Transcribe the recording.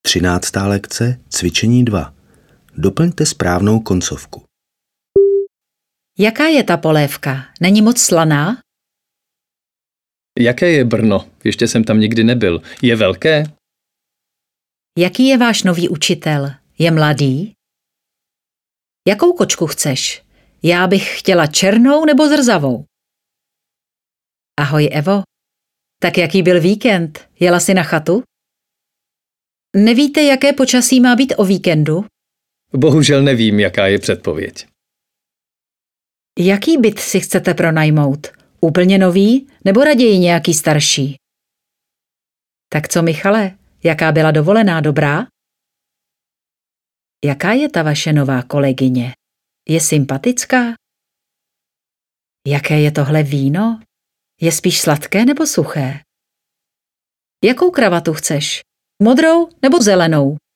13. lekce, cvičení 2. Doplňte správnou koncovku. Jaká je ta polévka? Není moc slaná? Jaké je Brno? Ještě jsem tam nikdy nebyl. Je velké? Jaký je váš nový učitel? Je mladý? Jakou kočku chceš? Já bych chtěla černou nebo zrzavou? Ahoj, Evo. Tak jaký byl víkend? Jela jsi na chatu? Nevíte, jaké počasí má být o víkendu? Bohužel nevím, jaká je předpověď. Jaký byt si chcete pronajmout? Úplně nový nebo raději nějaký starší? Tak co, Michale, jaká byla dovolená, dobrá? Jaká je ta vaše nová kolegyně? Je sympatická? Jaké je tohle víno? Je spíš sladké nebo suché? Jakou kravatu chceš? Modrou nebo zelenou?